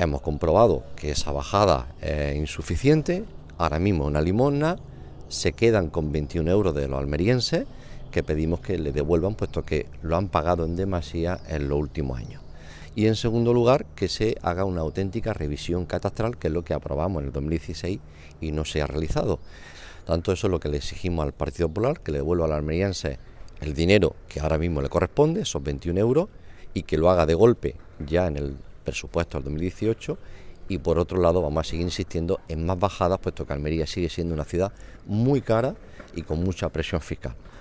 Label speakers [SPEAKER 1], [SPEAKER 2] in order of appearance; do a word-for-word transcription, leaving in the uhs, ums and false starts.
[SPEAKER 1] Hemos comprobado que esa bajada es insuficiente. Ahora mismo una limosna se quedan con veintiún euros de los almerienses, que pedimos que le devuelvan, puesto que lo han pagado en demasía en los últimos años. Y en segundo lugar, que se haga una auténtica revisión catastral, que es lo que aprobamos en el dos mil dieciséis y no se ha realizado. Tanto eso es lo que le exigimos al Partido Popular, que le devuelva a los almerienses el dinero que ahora mismo le corresponde, esos veintiún euros, y que lo haga de golpe ya en el presupuesto del dos mil dieciocho. Y por otro lado vamos a seguir insistiendo en más bajadas, puesto que Almería sigue siendo una ciudad muy cara y con mucha presión fiscal.